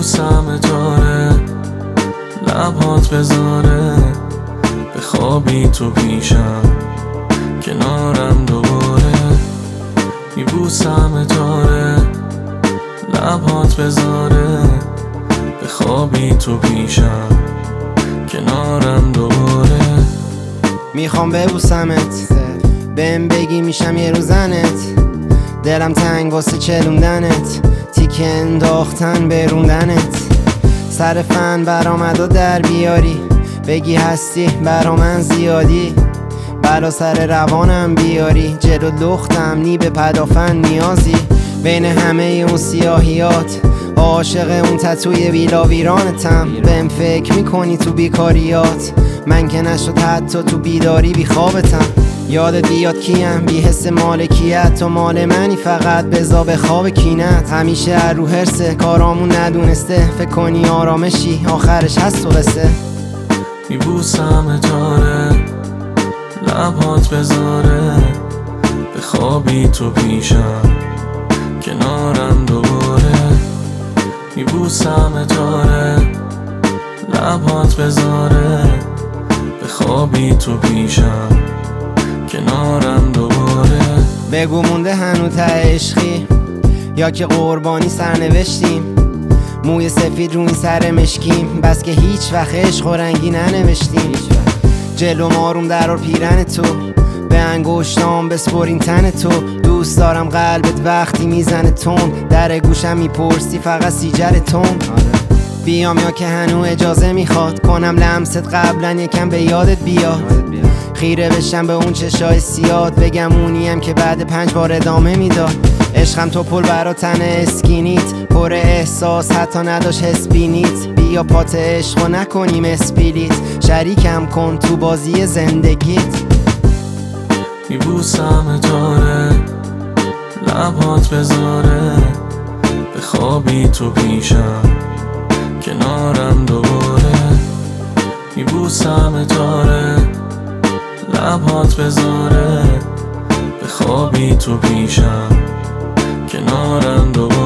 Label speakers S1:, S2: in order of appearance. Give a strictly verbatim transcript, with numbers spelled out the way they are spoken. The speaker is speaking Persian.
S1: میبوسم تاره لبهات بذاره بخوابی تو پیشم کنارم دوباره میبوسم تاره لبهات بذاره بخوابی تو پیشم کنارم دوباره
S2: میخوام ببوسمت بهم بگی میشم یه روزنت دلم تنگ واسه چلوندنت تیکه انداختن بروندنت سر فن برآمد و در بیاری بگی هستی برا من زیادی بلا سر روانم بیاری جلو لختم نی به پدافن نیازی بین همه اون سیاهیات عاشق اون تتوی ویلا ویرانتم بهم فکر میکنی تو بیکاریات من که نشد حتی تو بیداری بی خوابتم یادت بیاد کیم بی حس مالکیت تو مال منی فقط بزا به خواب کینت همیشه هر رو حرسه کارامون ندونسته فکر کنی آرامشی آخرش هست و قصه
S1: میبوسم تاره لبهات بذاره بخوابی تو پیشم کنارم دوباره میبوسم تاره لبهات بذاره بخوابی تو پیشم کنارم دوباره
S2: بگو مونده هنو ته عشقی یا که قربانی سرنوشتیم موی سفید رو این سر مشکیم بس که هیچ وقت عشق و رنگی ننوشتیم جلو ماروم درار پیرن تو به انگشتام بسپرین تن تو دوست دارم قلبت وقتی میزنه تون در گوشم میپرسی فقط سیجر تون بیام یا که هنو اجازه میخواد کنم لمست قبلا یکم به یادت بیاد خیره بشم به اون چشای سیاد بگم اونیم که بعد پنج بار ادامه میداد عشقم تو پل برا تن اسکینیت پر احساس حتی نداشت حس بینیت بیا پات عشق و نکنیم اسپیلیت شریکم کن تو بازی زندگیت
S1: میبوسم تاره لبهات بذاره بخوابی تو پیشم کنارم دوباره میبوسم تاره لبهات بذاره بخوابی تو پیشم کنارم دوباره